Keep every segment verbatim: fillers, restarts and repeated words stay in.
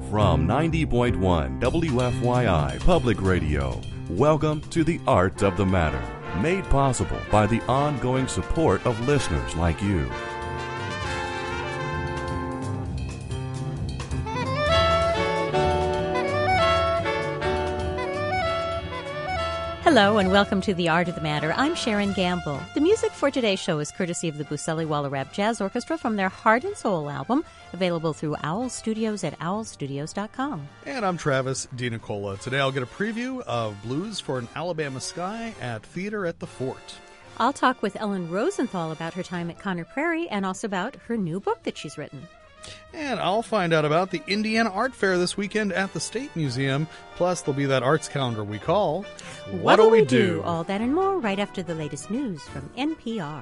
From ninety point one W F Y I Public Radio, welcome to The Art of the Matter, made possible by the ongoing support of listeners like you. Hello and welcome to The Art of the Matter. I'm Sharon Gamble. The music for today's show is courtesy of the Buseli Waller-Rab Jazz Orchestra from their Heart and Soul album, available through Owl Studios at owl studios dot com. And I'm Travis DiNicola. Today I'll get a preview of Blues for an Alabama Sky at Theater at the Fort. I'll talk with Ellen Rosenthal about her time at Conner Prairie and also about her new book that she's written. And I'll find out about the Indiana Art Fair this weekend at the State Museum. Plus, there'll be that arts calendar we call What Do We Do? All that and more right after the latest news from N P R.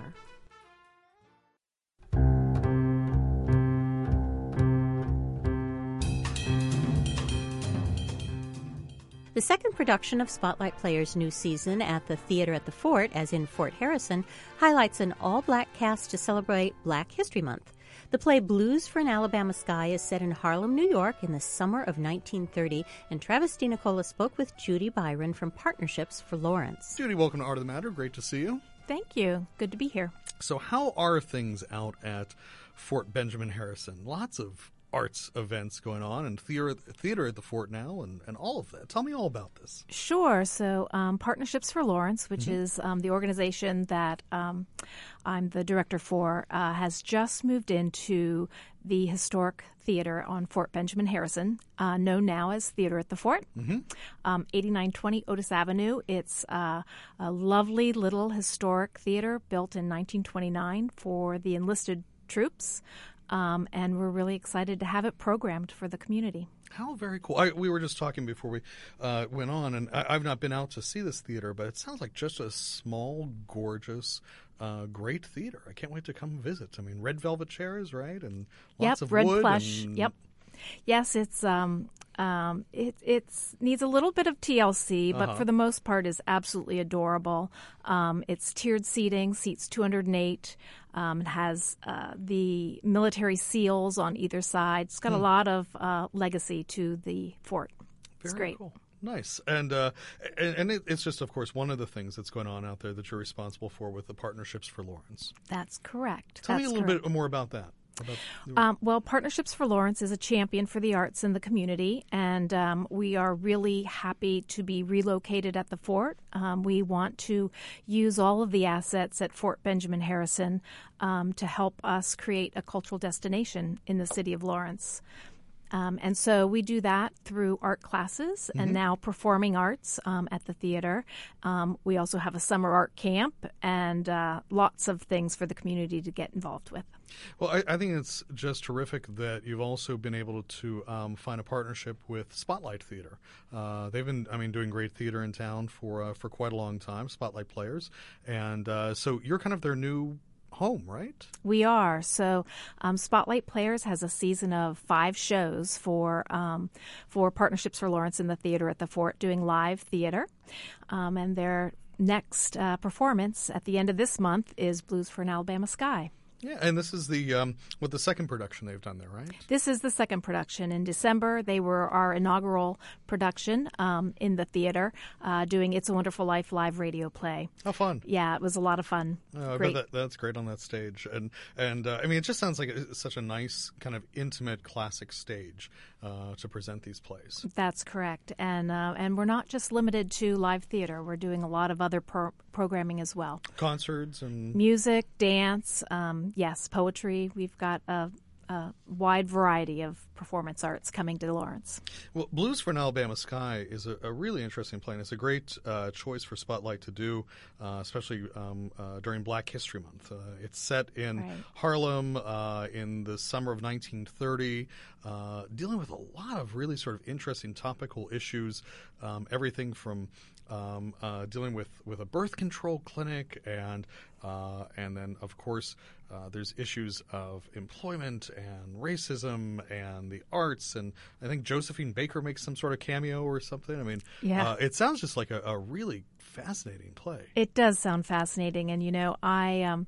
The second production of Spotlight Players' new season at the Theater at the Fort, as in Fort Harrison, highlights an all-black cast to celebrate Black History Month. The play Blues for an Alabama Sky is set in Harlem, New York in the summer of nineteen thirty, and Travis DiNicola spoke with Judy Byron from Partnerships for Lawrence. Judy, welcome to Art of the Matter. Great to see you. Thank you. Good to be here. So how are things out at Fort Benjamin Harrison? Lots of arts events going on and theater, theater at the Fort now and, and all of that. Tell me all about this. Sure. So um, Partnerships for Lawrence, which Mm-hmm. is um, the organization that um, I'm the director for, uh, has just moved into the historic theater on Fort Benjamin Harrison, uh, known now as Theater at the Fort, Mm-hmm. um, eighty-nine twenty Otis Avenue. It's uh, a lovely little historic theater built in nineteen twenty-nine for the enlisted troops. Um, and we're really excited to have it programmed for the community. How very cool. I, we were just talking before we uh, went on, and I, I've not been out to see this theater, but it sounds like just a small, gorgeous, uh, great theater. I can't wait to come visit. I mean, red velvet chairs, right? And lots yep, of red wood. plush. And... Yep. Yes, it's um, um, it it's needs a little bit of T L C, but Uh-huh. for the most part is absolutely adorable. Um, it's tiered seating, seats two hundred eight. Um, it has uh, the military seals on either side. It's got Hmm. a lot of uh, legacy to the fort. It's Very great. cool. Nice. And uh, and, and it, it's just, of course, one of the things that's going on out there that you're responsible for with the Partnerships for Lawrence. That's correct. Tell That's me a little correct. bit more about that. About the... Um, well, Partnerships for Lawrence is a champion for the arts in the community, and um, we are really happy to be relocated at the fort. Um, we want to use all of the assets at Fort Benjamin Harrison um, to help us create a cultural destination in the city of Lawrence. Um, and so we do that through art classes and Mhm. now performing arts um, at the theater. Um, we also have a summer art camp and uh, lots of things for the community to get involved with. Well, I, I think it's just terrific that you've also been able to um, find a partnership with Spotlight Theater. Uh, they've been, I mean, doing great theater in town for uh, for quite a long time, Spotlight Players. And uh, so you're kind of their new home, right? We are. So um, Spotlight Players has a season of five shows for um, for Partnerships for Lawrence in the Theater at the Fort, doing live theater. Um, and their next uh, performance at the end of this month is Blues for an Alabama Sky. Yeah, and this is the um, with the second production they've done there, right? This is the second production. In December, they were our inaugural production um, in the theater, uh, doing It's a Wonderful Life live radio play. How fun. Yeah, it was a lot of fun. Uh, I Great. bet that, that's great on that stage. And, and uh, I mean, it just sounds like it's such a nice, kind of intimate, classic stage uh, to present these plays. That's correct. And uh, and we're not just limited to live theater. We're doing a lot of other pro- programming as well. Concerts and... Music, dance, um, yes, poetry. We've got a, a wide variety of performance arts coming to Lawrence. Well, Blues for an Alabama Sky is a, a really interesting play, and it's a great uh, choice for Spotlight to do, uh, especially um, uh, during Black History Month. Uh, it's set in Right. Harlem uh, in the summer of nineteen thirty, uh, dealing with a lot of really sort of interesting topical issues, um, everything from Um, uh, dealing with, with a birth control clinic, and uh, and then of course uh, there's issues of employment and racism and the arts, and I think Josephine Baker makes some sort of cameo or something. I mean, Yeah. uh, it sounds just like a, a really fascinating play. It does sound fascinating, and you know, I um,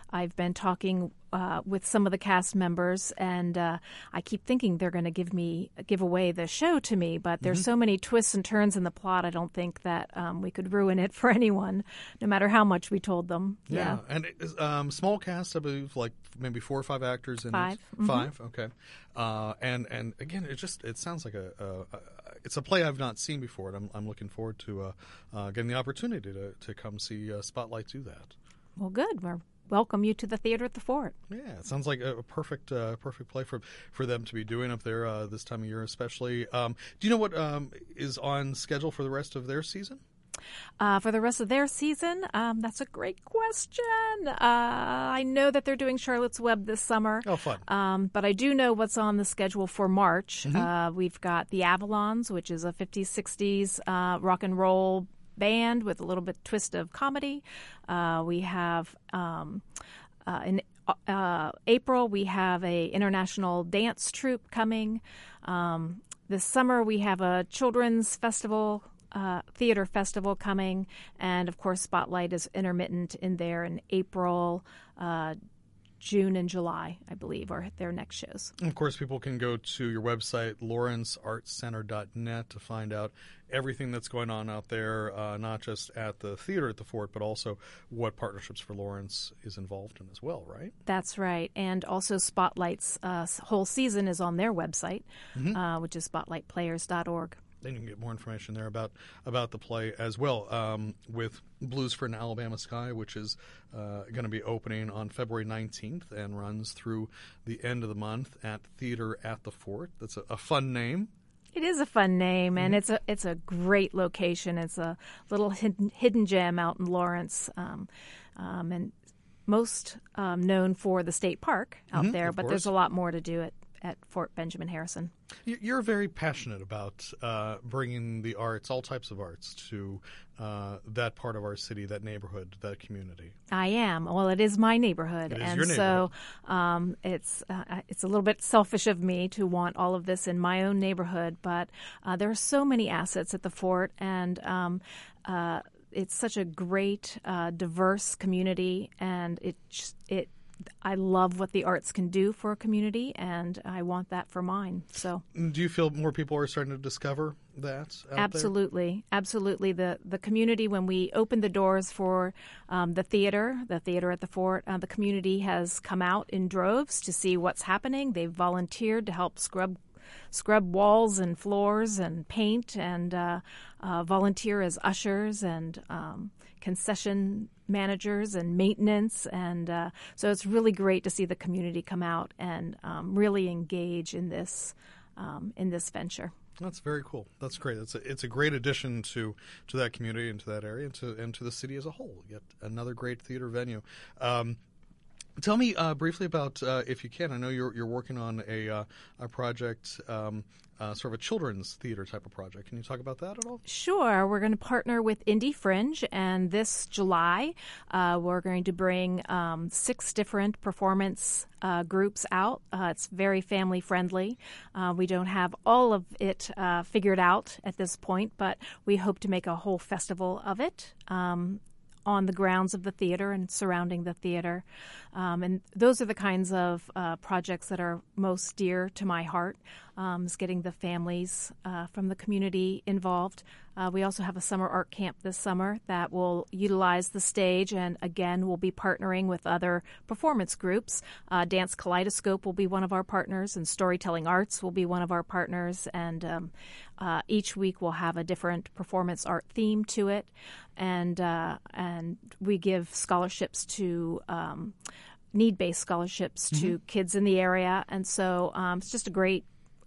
I've been talking uh, with some of the cast members, and uh, I keep thinking they're going to give me give away the show to me. But there's mm-hmm. so many twists and turns in the plot. I don't think that um, we could ruin it for anyone, no matter how much we told them. Yeah, yeah. and it is, um, small cast, I believe, like maybe four or five actors in five. it. Mm-hmm. Five. Okay. Uh, and and again, it just it sounds like a, a, a it's a play I've not seen before, and I'm I'm looking forward to uh, uh, getting the opportunity to to come see uh, Spotlight do that. Well, good. We're welcome you to the Theater at the Fort. Yeah, it sounds like a, a perfect uh, perfect play for for them to be doing up there uh, this time of year, especially. Um, do you know what um, is on schedule for the rest of their season? Uh, for the rest of their season, um, that's a great question. Uh, I know that they're doing Charlotte's Web this summer. Oh, fun. Um, but I do know what's on the schedule for March. Mm-hmm. Uh, we've got the Avalons, which is a fifties, sixties uh, rock and roll band with a little bit twist of comedy. Uh, we have um, uh, in uh, April, we have a international dance troupe coming. Um, this summer, we have a children's festival Uh, theater festival coming, and of course Spotlight is intermittent in there in April, uh, June, and July, I believe, are their next shows. And of course, people can go to your website, lawrence arts center dot net, to find out everything that's going on out there, uh, not just at the theater at the Fort, but also what Partnerships for Lawrence is involved in as well, right? That's right. And also Spotlight's uh, whole season is on their website, mm-hmm. uh, which is spotlight players dot org. Then you can get more information there about about the play as well, um, with Blues for an Alabama Sky, which is uh, going to be opening on February nineteenth and runs through the end of the month at Theater at the Fort. That's a, a fun name. It is a fun name, mm-hmm. and it's a it's a great location. It's a little hidden, hidden gem out in Lawrence, um, um, and most um, known for the state park out mm-hmm, there, but course. There's a lot more to do at at Fort Benjamin Harrison. You're very passionate about uh, bringing the arts, all types of arts, to uh, that part of our city, that neighborhood, that community. I am. Well, it is my neighborhood, it is and your neighborhood. so um, it's uh, it's a little bit selfish of me to want all of this in my own neighborhood. But uh, there are so many assets at the Fort, and um, uh, it's such a great, uh, diverse community, and it just, it. I love what the arts can do for a community, and I want that for mine. So, do you feel more people are starting to discover that out absolutely, there? Absolutely. The the community, when we opened the doors for um, the theater, the theater at the Fort, uh, the community has come out in droves to see what's happening. They've volunteered to help scrub scrub walls and floors and paint, and uh, uh, volunteer as ushers and um, concession managers and maintenance, and uh, so it's really great to see the community come out and um, really engage in this um, in this venture. That's very cool. That's great. It's a, it's a great addition to, to that community and to that area and to and to the city as a whole. Yet another great theater venue. Um, Tell me uh, briefly about, uh, if you can, I know you're you're working on a uh, a project, um, uh, sort of a children's theater type of project. Can you talk about that at all? Sure. We're going to partner with Indie Fringe, and this July uh, we're going to bring um, six different performance uh, groups out. Uh, it's very family friendly. Uh, we don't have all of it uh, figured out at this point, but we hope to make a whole festival of it. Um, on the grounds of the theater and surrounding the theater. Um, and those are the kinds of uh, projects that are most dear to my heart, um, is getting the families uh, from the community involved. Uh, we also have a summer art camp this summer that will utilize the stage, and again, we'll be partnering with other performance groups. Uh, Dance Kaleidoscope will be one of our partners, and Storytelling Arts will be one of our partners, and um, uh, each week we'll have a different performance art theme to it, and uh, and we give scholarships to um, need-based scholarships mm-hmm. to kids in the area, and so um, it's just a great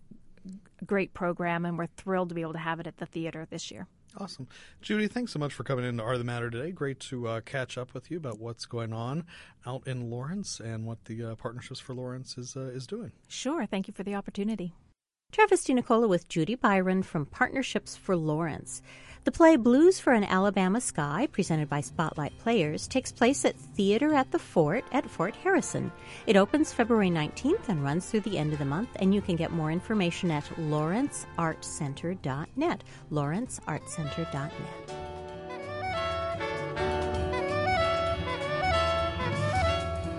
great program, and we're thrilled to be able to have it at the theater this year. Awesome. Judy, thanks so much for coming into Are the Matter today. Great to uh, catch up with you about what's going on out in Lawrence and what the uh, Partnerships for Lawrence is uh, is doing. Sure. Thank you for the opportunity. Travis DiNicola with Judy Byron from Partnerships for Lawrence. The play Blues for an Alabama Sky, presented by Spotlight Players, takes place at Theater at the Fort at Fort Harrison. It opens February nineteenth and runs through the end of the month, and you can get more information at lawrence art center dot net. lawrence art center dot net.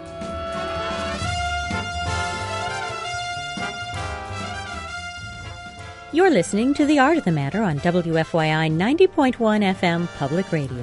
You're listening to The Art of the Matter on W F Y I ninety point one F M Public Radio.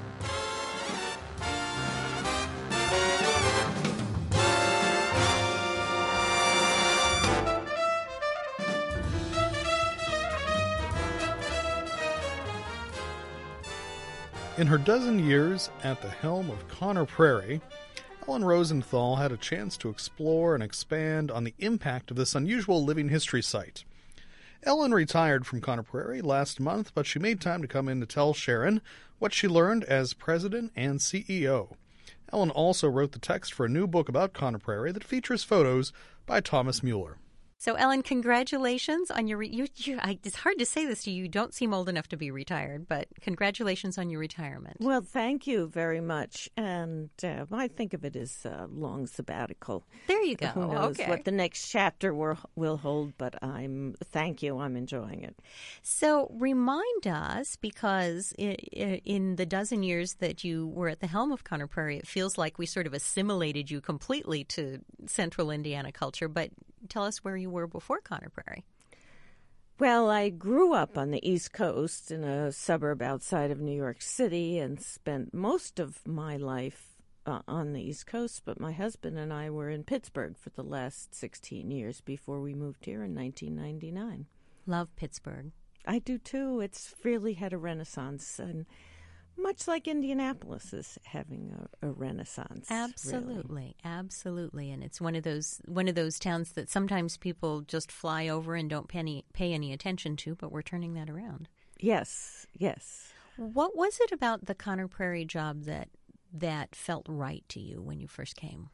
In her dozen years at the helm of Conner Prairie, Ellen Rosenthal had a chance to explore and expand on the impact of this unusual living history site. Ellen retired from Conner Prairie last month, but she made time to come in to tell Sharon what she learned as president and C E O. Ellen also wrote the text for a new book about Conner Prairie that features photos by Thomas Mueller. So, Ellen, congratulations on your... Re- you, you, I, it's hard to say this to you. You don't seem old enough to be retired, but congratulations on your retirement. Well, thank you very much. And uh, I think of it as a long sabbatical. There you go. Who knows okay. what the next chapter will, will hold, but I'm thank you. I'm enjoying it. So remind us, because in, in the dozen years that you were at the helm of Conner Prairie, it feels like we sort of assimilated you completely to central Indiana culture, but tell us where you were before Conner Prairie. Well, I grew up on the East Coast in a suburb outside of New York City and spent most of my life uh, on the East Coast, but my husband and I were in Pittsburgh for the last sixteen years before we moved here in nineteen ninety-nine. Love Pittsburgh. I do too. It's really had a renaissance, and much like Indianapolis is having a, a renaissance. Absolutely, really. absolutely, and it's one of those one of those towns that sometimes people just fly over and don't penny, pay any attention to, but we're turning that around. Yes, yes. What was it about the Conner Prairie job that that felt right to you when you first came?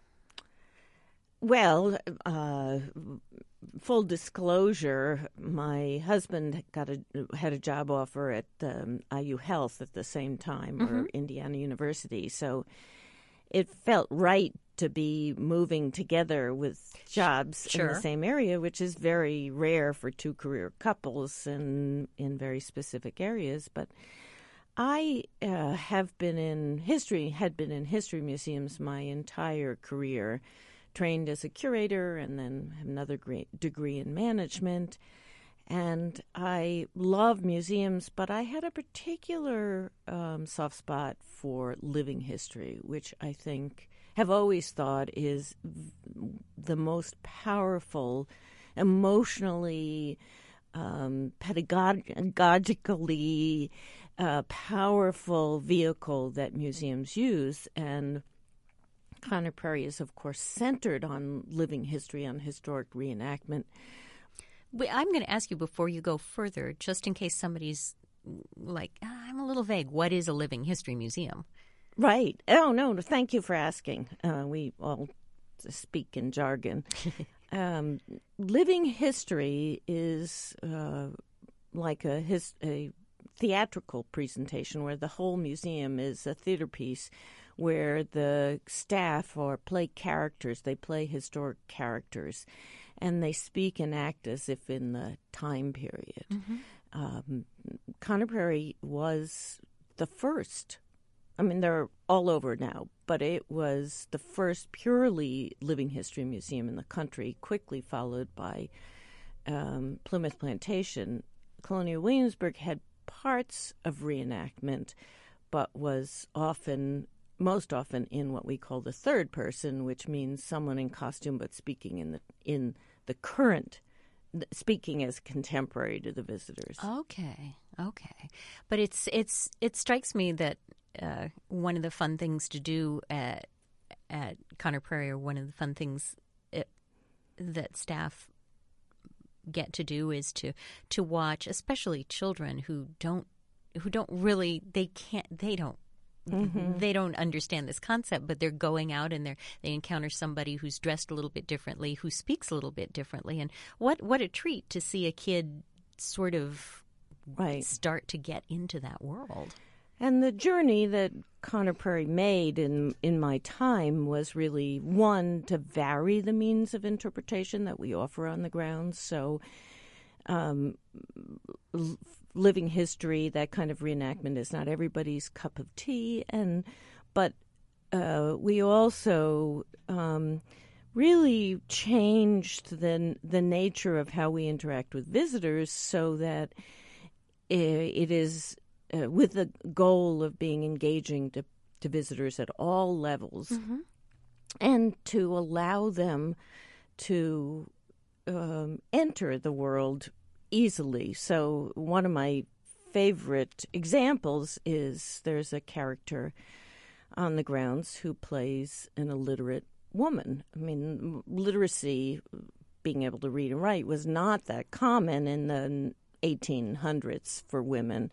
Well, uh, full disclosure, my husband got a had a job offer at um, I U Health at the same time, mm-hmm. or Indiana University, so it felt right to be moving together with jobs sure. in the same area, which is very rare for two career couples and in very specific areas. But I uh, have been in history, had been in history museums my entire career. Trained as a curator and then have another great degree in management. And I love museums, but I had a particular um, soft spot for living history, which I think, have always thought is the most powerful, emotionally, um, pedagogically uh, powerful vehicle that museums use. And Conner Prairie is, of course, centered on living history, on historic reenactment. I'm going to ask you before you go further, just in case somebody's like, ah, I'm a little vague. What is a living history museum? Right. Oh, no, thank you for asking. Uh, we all speak in jargon. um, living history is uh, like a, his, a theatrical presentation where the whole museum is a theater piece where the staff or play characters, they play historic characters, and they speak and act as if in the time period. Mm-hmm. Um, Conner Prairie was the first. I mean, they're all over now, but it was the first purely living history museum in the country, quickly followed by um, Plymouth Plantation. Colonial Williamsburg had parts of reenactment, but was often... most often in what we call the third person, which means someone in costume but speaking in the in the current, speaking as contemporary to the visitors. Okay, okay, but it's it's it strikes me that uh, one of the fun things to do at at Conner Prairie, or one of the fun things it, that staff get to do, is to to watch, especially children who don't who don't really they can't they don't. Mm-hmm. They don't understand this concept, but they're going out and they they encounter somebody who's dressed a little bit differently, who speaks a little bit differently, and what what a treat to see a kid sort of right. start to get into that world. And the journey that Conner Prairie made in in my time was really, one, to vary the means of interpretation that we offer on the grounds. So um, l- living history, that kind of reenactment is not everybody's cup of tea, and but uh, we also um, really changed the the nature of how we interact with visitors, so that it is uh, with the goal of being engaging to, to visitors at all levels, mm-hmm. and to allow them to um, enter the world easily. So one of my favorite examples is there's a character on the grounds who plays an illiterate woman. I mean, literacy, being able to read and write, was not that common in the eighteen hundreds for women.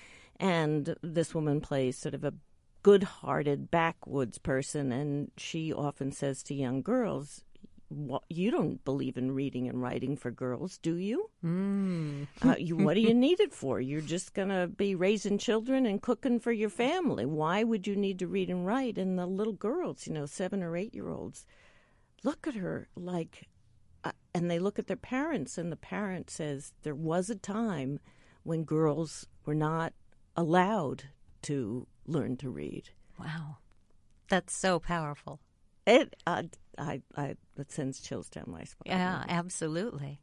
And this woman plays sort of a good-hearted backwoods person, and she often says to young girls, "You don't believe in reading and writing for girls, do you? Mm. uh, you what do you need it for? You're just going to be raising children and cooking for your family. Why would you need to read and write?" And the little girls, you know, seven or eight-year-olds, look at her like, uh, and they look at their parents, and the parent says, there was a time when girls were not allowed to learn to read. Wow. That's so powerful. It, uh, I, I, it sends chills down my spine. Yeah, absolutely.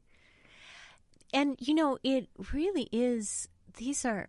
And, you know, it really is, these are,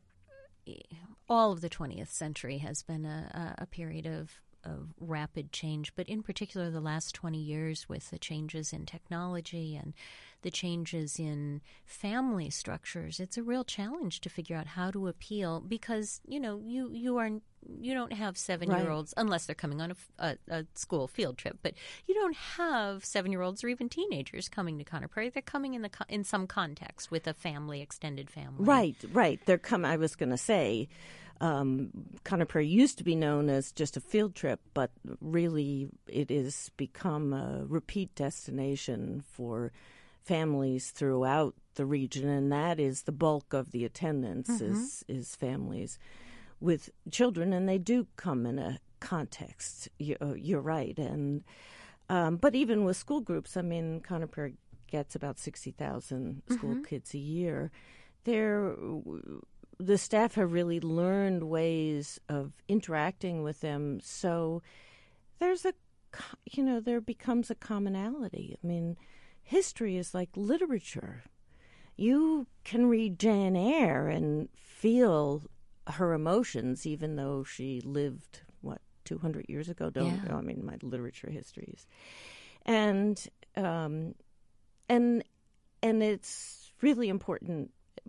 all of the twentieth century has been a, a period of, of rapid change, but in particular the last twenty years with the changes in technology and the changes in family structures, it's a real challenge to figure out how to appeal because, you know, you, you are you don't have seven-year-olds, right. unless they're coming on a, a, a school field trip, but you don't have seven-year-olds or even teenagers coming to Conner Prairie. They're coming in the in some context with a family, extended family. Right, right. They're come. I was going to say, um, Conner Prairie used to be known as just a field trip, but really it has become a repeat destination for families throughout the region, and that is the bulk of the attendance mm-hmm. is is families with children, and they do come in a context. You, uh, you're right, and um, but even with school groups, I mean, Conner Prairie gets about sixty thousand school mm-hmm. kids a year. They're, the staff have really learned ways of interacting with them, so there's a, you know, there becomes a commonality. I mean, history is like literature. You can read Jane Eyre and feel her emotions, even though she lived, what, two hundred years ago? Don't yeah. I mean, my literature histories. And, um, and, and it's really important,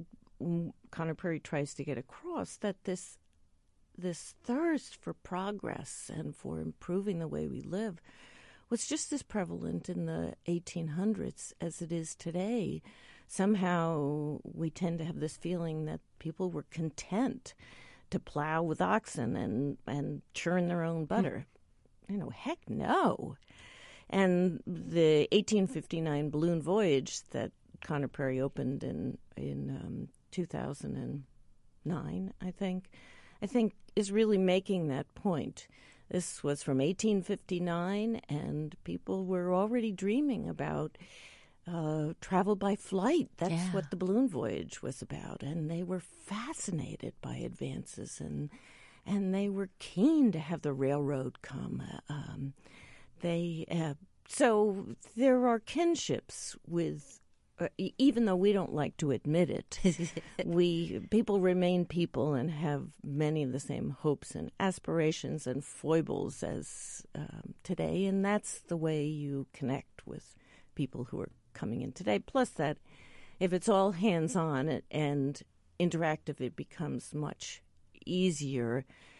Conner Prairie tries to get across that this, this thirst for progress and for improving the way we live was just as prevalent in the eighteen hundreds as it is today. Somehow we tend to have this feeling that people were content to plow with oxen and, and churn their own butter. Mm. You know, heck no. And the eighteen fifty-nine balloon voyage that Conner Prairie opened in, in um, two thousand nine, I think, I think is really making that point. This was from eighteen fifty-nine, and people were already dreaming about uh, travel by flight. That's yeah. what the balloon voyage was about, and they were fascinated by advances, and and they were keen to have the railroad come. Uh, um, they uh, so there are kinships with. Uh, even though we don't like to admit it, we people remain people and have many of the same hopes and aspirations and foibles as um, today, and that's the way you connect with people who are coming in today. Plus that, if it's all hands-on and interactive, it becomes much easier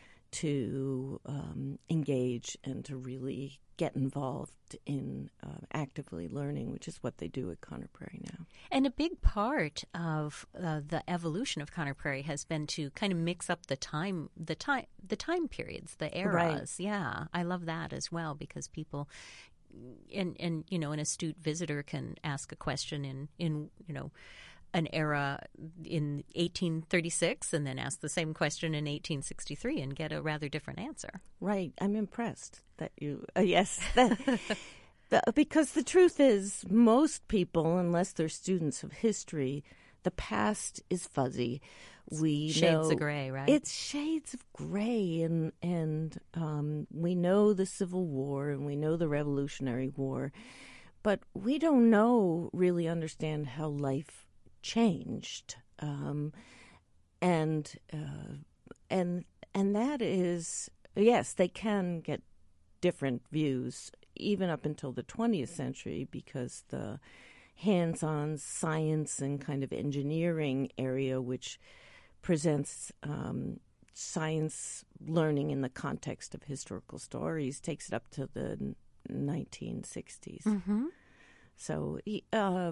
to um, engage and to really get involved in uh, actively learning, which is what they do at Conner Prairie now. And a big part of uh, the evolution of Conner Prairie has been to kind of mix up the time, the time, the time periods, the eras. Right. Yeah, I love that as well because people, and and you know, an astute visitor can ask a question in in you know. an era in eighteen thirty-six and then ask the same question in eighteen sixty-three and get a rather different answer. Right. I'm impressed that you, uh, yes, that, the, because the truth is most people, unless they're students of history, the past is fuzzy. We Shades know of gray, right? It's shades of gray, and and um, we know the Civil War and we know the Revolutionary War, but we don't know really understand how life changed, um, and uh, and and that is yes, they can get different views even up until the twentieth century because the hands-on science and kind of engineering area, which presents um, science learning in the context of historical stories, takes it up to the nineteen sixties. Mm-hmm. So, uh,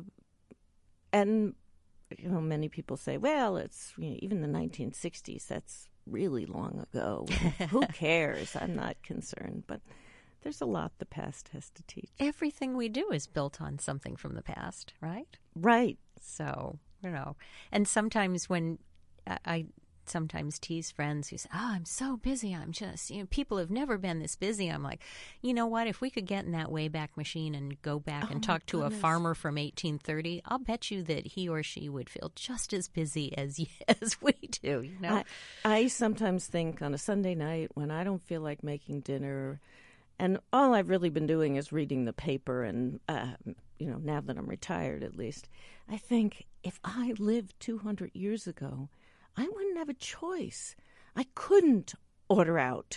and you know, many people say, well, it's you know, even the nineteen sixties. That's really long ago. Who cares? I'm not concerned, but there's a lot the past has to teach. Everything we do is built on something from the past, right? Right. So, you know, and sometimes when I, I sometimes tease friends who say, oh, I'm so busy. I'm just, you know, people have never been this busy. I'm like, you know what? If we could get in that Wayback Machine and go back Oh, and talk to goodness. a farmer from eighteen thirty, I'll bet you that he or she would feel just as busy as as we do, you know? I, I sometimes think on a Sunday night when I don't feel like making dinner, and all I've really been doing is reading the paper, and uh, you know, now that I'm retired at least, I think if I lived two hundred years ago, I wouldn't have a choice. I couldn't order out.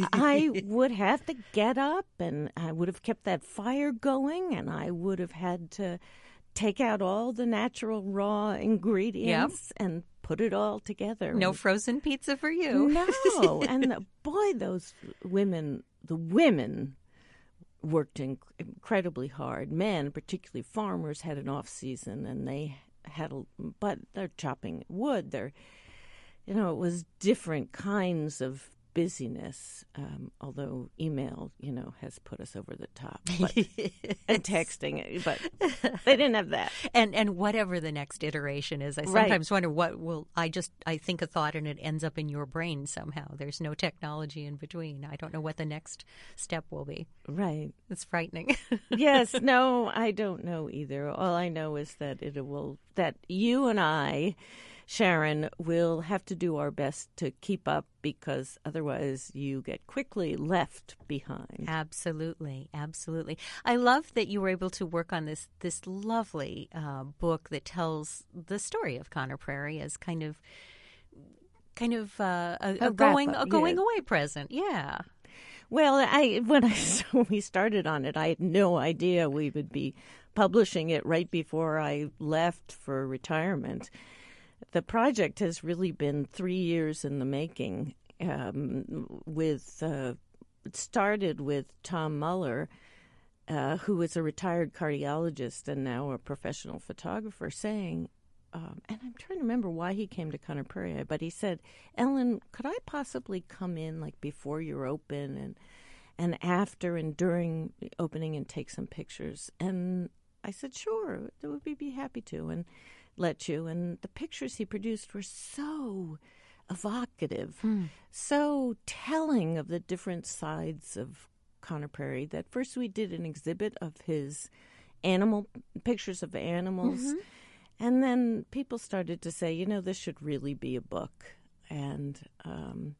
I would have to get up, and I would have kept that fire going, and I would have had to take out all the natural raw ingredients and put it all together. No And- frozen pizza for you. no, and the, boy, those women, the women worked inc- incredibly hard. Men, particularly farmers, had an off season, and they had, a, but they're chopping wood. They're, you know, it was different kinds of busyness. Um, although email, you know, has put us over the top, but, and texting, but they didn't have that. And and whatever the next iteration is, I Right. sometimes wonder what will I just I think a thought and it ends up in your brain somehow. There's no technology in between. I don't know what the next step will be. Right. It's frightening. Yes, no, I don't know either. All I know is that it will that you and I, Sharon, will have to do our best to keep up, because otherwise you get quickly left behind. Absolutely, absolutely. I love that you were able to work on this this lovely uh, book that tells the story of Conner Prairie as kind of kind of uh, a, A a going wrap-up, a going yeah. away present. Yeah. Well, I when I when we started on it, I had no idea we would be publishing it right before I left for retirement. The project has really been three years in the making. Um, with uh, it started with Tom Muller, uh, who is a retired cardiologist and now a professional photographer, saying, um, and I'm trying to remember why he came to Conner Prairie, but he said, "Ellen, could I possibly come in like before you're open and and after and during the opening and take some pictures?" And I said, "Sure, we'd be happy to." And let you. And the pictures he produced were so evocative, Mm. so telling of the different sides of Conner Prairie that first we did an exhibit of his animal pictures of animals, Mm-hmm. and then people started to say, you know, this should really be a book. And um,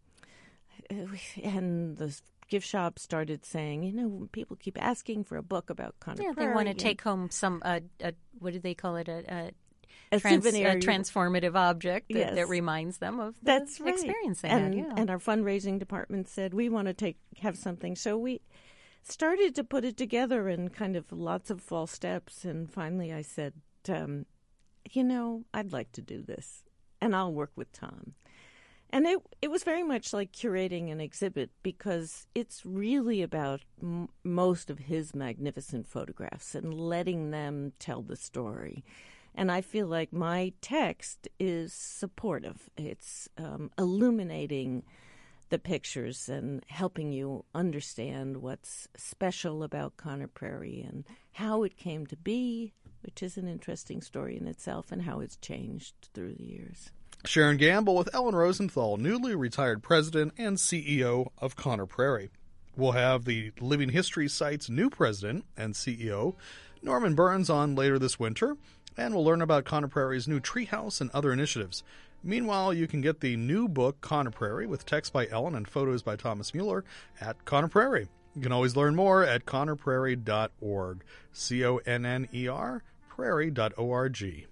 and the gift shop started saying, you know, people keep asking for a book about Conner Yeah, Prairie. they want to and- take home some uh, a, what do they call it a, a a Trans, souvenir. a transformative object that, Yes. that reminds them of the That's right. experience they and, had. Yeah. and our fundraising department said we want to take have something. So we started to put it together in kind of lots of false steps. And finally, I said, um, you know, I'd like to do this, and I'll work with Tom. And it it was very much like curating an exhibit, because it's really about m- most of his magnificent photographs and letting them tell the story. And I feel like my text is supportive. It's um, illuminating the pictures and helping you understand what's special about Conner Prairie and how it came to be, which is an interesting story in itself, and how it's changed through the years. Sharon Gamble with Ellen Rosenthal, newly retired president and C E O of Conner Prairie. We'll have the Living History site's new president and C E O, Norman Burns, on later this winter. And we'll learn about Conner Prairie's new treehouse and other initiatives. Meanwhile, you can get the new book, Conner Prairie, with text by Ellen and photos by Thomas Mueller at Conner Prairie. You can always learn more at conner prairie dot org. C O N N E R, prairie dot org.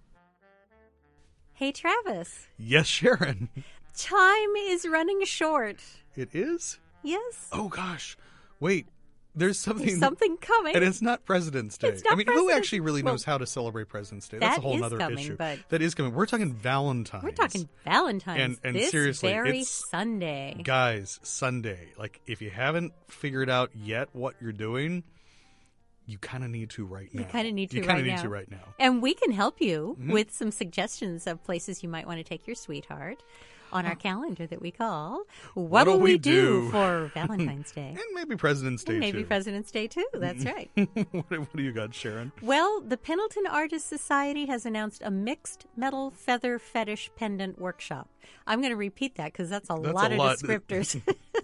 Hey, Travis. Yes, Sharon. Time is running short. It is? Yes. Oh, gosh. Wait. There's something There's something coming. And it's not President's Day. It's not I mean, President's- who actually really well, knows how to celebrate President's Day? that That's a whole is other coming, issue. but- That is coming. We're talking Valentine's. We're talking Valentine's And- and this seriously, very it's- Sunday. Guys, Sunday. Like, if you haven't figured out yet what you're doing, you kind of need to right now. You kind of need to You right kind of need now. to right now. And we can help you Mm-hmm. with some suggestions of places you might want to take your sweetheart on our calendar that we call What'll What'll We We Do Do? for Valentine's Day? And maybe President's Day, And maybe too. President's Day, too. That's right. what, what do you got, Sharon? Well, the Pendleton Artists Society has announced a mixed metal feather fetish pendant workshop. I'm going to repeat that because that's a That's lot a of lot. descriptors.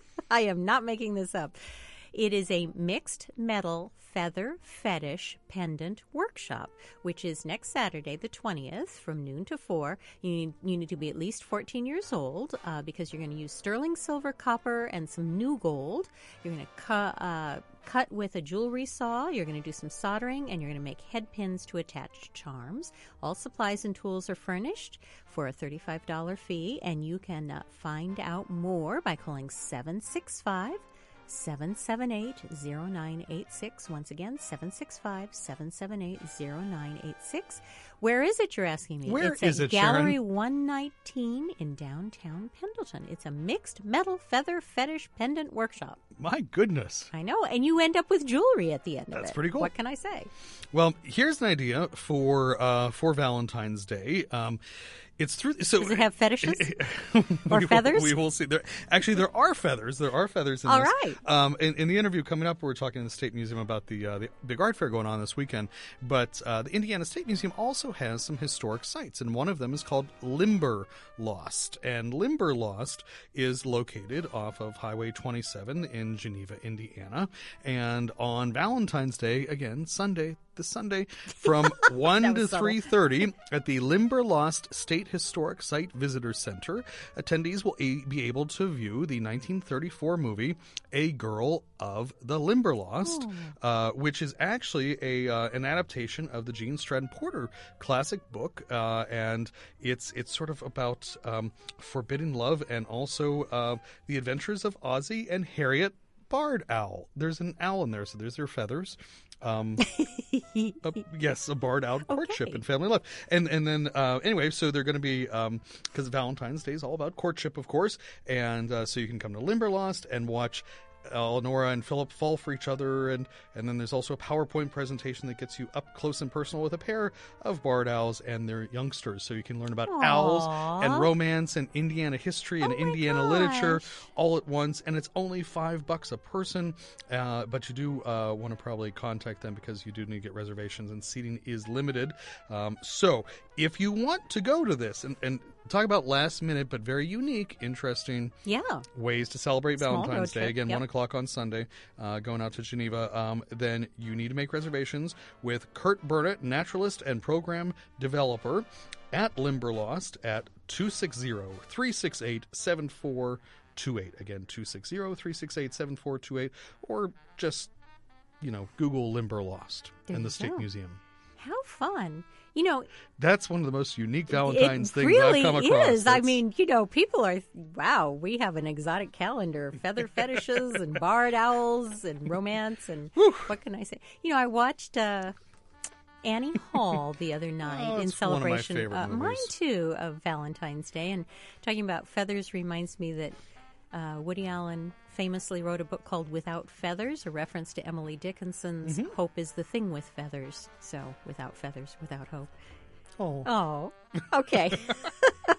I am not making this up. It is a mixed metal feather fetish pendant workshop, which is next Saturday, the twentieth, from noon to four. You need, you need to be at least fourteen years old uh, because you're going to use sterling silver, copper, and some new gold. You're going to cu- uh, cut with a jewelry saw. You're going to do some soldering, and you're going to make head pins to attach charms. All supplies and tools are furnished for a thirty-five dollars fee, and you can uh, find out more by calling seven six five, seven seven eight, zero nine eight six. Once again, seven six five, seven seven eight, zero nine eight six. Where is it, you're asking me? Where it's is at it, Gallery Sharon? one nineteen in downtown Pendleton. It's a mixed metal feather fetish pendant workshop. My goodness. I know, and you end up with jewelry at the end of it. That's pretty cool. What can I say? Well, here's an idea for uh, for Valentine's Day. Um, it's through. So Does it have fetishes? we Or will- feathers? We will see. There, actually, there are feathers. There are feathers in All this. right. Um, in, in the interview coming up, we're talking in the State Museum about the uh, the big art fair going on this weekend. But uh, the Indiana State Museum also has some historic sites, and one of them is called Limberlost. And Limberlost is located off of Highway twenty-seven in Geneva, Indiana. And on Valentine's Day, again, Sunday, this Sunday, from one That to was subtle. three thirty at the Limberlost State Historic Site Visitor Center, attendees will a- be able to view the nineteen thirty-four movie A Girl of the Limberlost, Oh. uh, which is actually a uh, an adaptation of the Gene Stratton Porter classic book, uh, and it's it's sort of about um, forbidden love and also uh, the adventures of Ozzie and Harriet Barred Owl. There's an owl in there, so there's their feathers. Um, a, yes, a barred owl courtship Okay. and family life, and and then uh, anyway, so they're going to be because Valentine's Day is all about courtship, of course, and uh, so you can come to Limberlost and watch Eleonora and Philip fall for each other, and and then there's also a PowerPoint presentation that gets you up close and personal with a pair of barred owls and their youngsters, so you can learn about Aw. owls and romance and Indiana history and Oh my Indiana literature gosh. all at once, and it's only five bucks a person, uh, but you do uh, want to probably contact them because you do need to get reservations and seating is limited. Um, so if you want to go to this and, and talk about last minute but very unique, interesting Yeah. ways to celebrate Small Valentine's road Day, trip, again, yep. one o'clock on Sunday, uh, going out to Geneva, um, then you need to make reservations with Kurt Burnett, naturalist and program developer at Limberlost at two six zero, three six eight, seven four two eight. Again, two six zero, three six eight, seven four two eight, or just, you know, Google Limberlost There and you the State go. Museum. How fun. You know, That's one of the most unique Valentine's it things really I've come across. is. I That's- mean, you know, people are, wow, we have an exotic calendar, feather fetishes and barred owls and romance and what can I say? You know, I watched uh, Annie Hall the other night Oh, in it's one of my celebration, favorite uh, mine movies. too, of Valentine's Day. And talking about feathers reminds me that uh, Woody Allen famously wrote a book called Without Feathers, a reference to Emily Dickinson's Mm-hmm. Hope is the Thing with Feathers. So, without feathers, without hope. Oh. Oh, okay.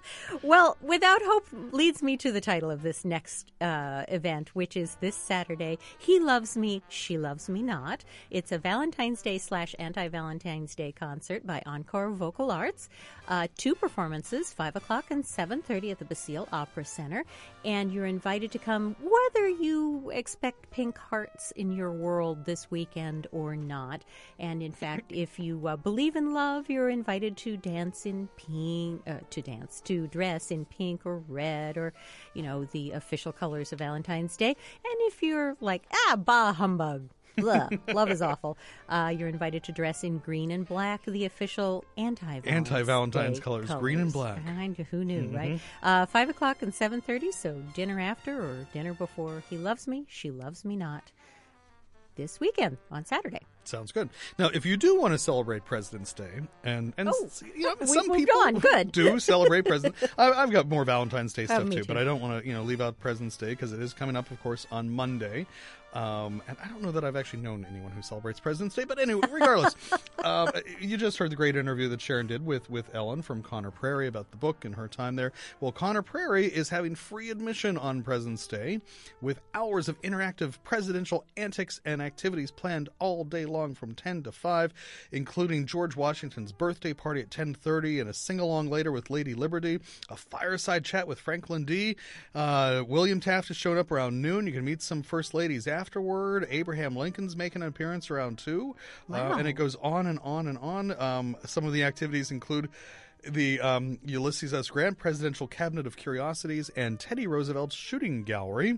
Well, Without Hope leads me to the title of this next uh, event, which is this Saturday, He Loves Me, She Loves Me Not. It's a Valentine's Day slash anti-Valentine's Day concert by Encore Vocal Arts. Uh, two performances, five o'clock and seven thirty at the Basile Opera Center. And you're invited to come whether you expect pink hearts in your world this weekend or not. And in fact, if you uh, believe in love, you're invited to dance in pink, uh, to dance, to dress in pink or red or, you know, the official colors of Valentine's Day. And if you're like, ah, bah, humbug, blah, love is awful, uh, you're invited to dress in green and black, the official anti-Valentine's, Anti-Valentine's Day colors, colors, green and black. And who knew, Mm-hmm. right? Uh, five o'clock and seven thirty, so dinner after or dinner before. He Loves Me, She Loves Me Not. This weekend on Saturday. Sounds good. Now, if you do want to celebrate President's Day, and and Oh, s- you know, we've some moved people on. Good. do celebrate President. I, I've got more Valentine's Day stuff me too, too. but I don't want to you know leave out President's Day because it is coming up, of course, on Monday. Um, and I don't know that I've actually known anyone who celebrates President's Day, but anyway, regardless, uh, you just heard the great interview that Sharon did with, with Ellen from Conner Prairie about the book and her time there. Well, Conner Prairie is having free admission on President's Day with hours of interactive presidential antics and activities planned all day long from ten to five, including George Washington's birthday party at ten thirty and a sing-along later with Lady Liberty, a fireside chat with Franklin D. Uh, William Taft is showing up around noon. You can meet some first ladies afterward. Abraham Lincoln's making an appearance around two. Wow. Uh, and it goes on and on and on. Um, some of the activities include the um, Ulysses S. Grant Presidential Cabinet of Curiosities and Teddy Roosevelt's Shooting Gallery.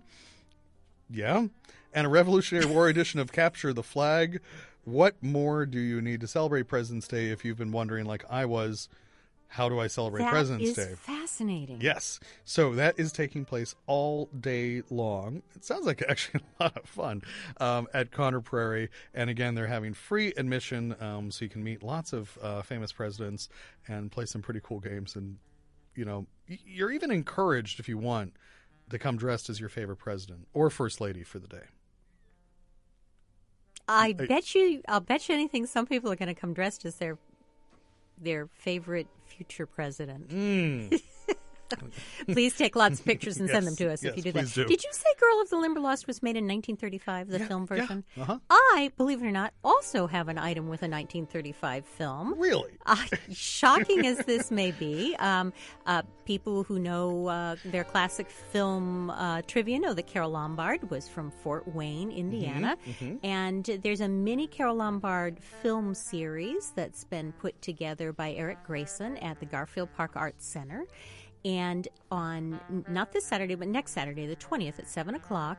Yeah. And a Revolutionary War edition of Capture the Flag. What more do you need to celebrate President's Day if you've been wondering, like I was, how do I celebrate That President's is Day? fascinating. Yes. So that is taking place all day long. It sounds like actually a lot of fun um, at Conner Prairie. And again, they're having free admission, um, so you can meet lots of uh, famous presidents and play some pretty cool games. And, you know, y- you're even encouraged, if you want, to come dressed as your favorite president or first lady for the day. I bet you, I'll bet you anything, some people are going to come dressed as their their favorite future president. Mm. Please take lots of pictures and send them Yes, to us yes, if you do please that. do. Did you say Girl of the Limberlost was made in nineteen thirty-five, the Yeah, film yeah, version? uh-huh. I, believe it or not, also have an item with a nineteen thirty-five film. Really? Uh, shocking as this may be, um, uh, people who know uh, their classic film uh, trivia know that Carole Lombard was from Fort Wayne, Indiana. Mm-hmm, And there's a mini Carole Lombard film series that's been put together by Eric Grayson at the Garfield Park Arts Center. And on, not this Saturday, but next Saturday, the twentieth at seven o'clock,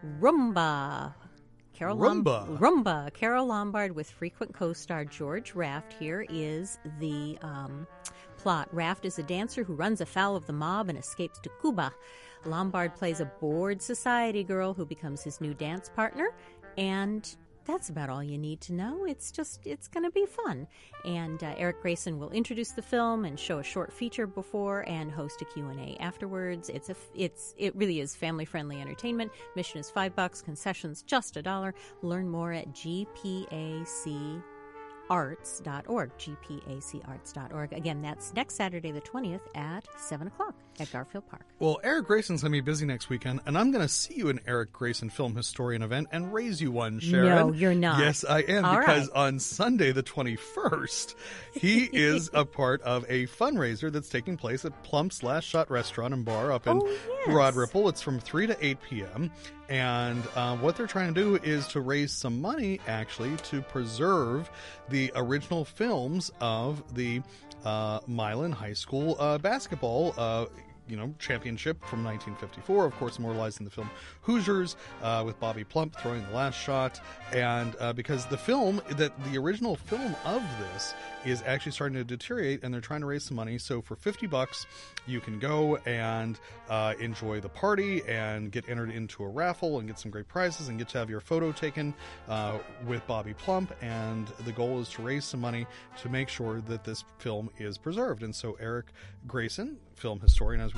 Rumba. Carole Rumba. Lom- Rumba. Carole Lombard with frequent co-star George Raft. Here is the um, plot. Raft is a dancer who runs afoul of the mob and escapes to Cuba. Lombard plays a bored society girl who becomes his new dance partner. And that's about all you need to know. It's just, it's going to be fun. And uh, Eric Grayson will introduce the film and show a short feature before and host a Q and A afterwards. It's a, it's, it really is family-friendly entertainment. Mission is five bucks, concessions just a dollar. Learn more at G P A C arts dot org, G P A C arts dot org. Again, that's next Saturday the twentieth at seven o'clock at Garfield Park. Well, Eric Grayson's going to be busy next weekend, and I'm going to see you an Eric Grayson Film Historian event and raise you one, Sharon. No, you're not. Yes, I am, All because right. on Sunday the twenty-first, he is a part of a fundraiser that's taking place at Plump Slash Shot Restaurant and Bar up in Oh, yes. Broad Ripple. It's from three to eight p.m., and uh, what they're trying to do is to raise some money, actually, to preserve the original films of the uh, Milan High School uh, basketball uh you know, championship from nineteen fifty-four, of course, immortalizing the film Hoosiers uh, with Bobby Plump throwing the last shot. And uh, because the film, that the original film of this is actually starting to deteriorate, and they're trying to raise some money. So for fifty bucks, you can go and uh, enjoy the party and get entered into a raffle and get some great prizes and get to have your photo taken uh, with Bobby Plump. And the goal is to raise some money to make sure that this film is preserved. And so Eric Grayson, film historian, as we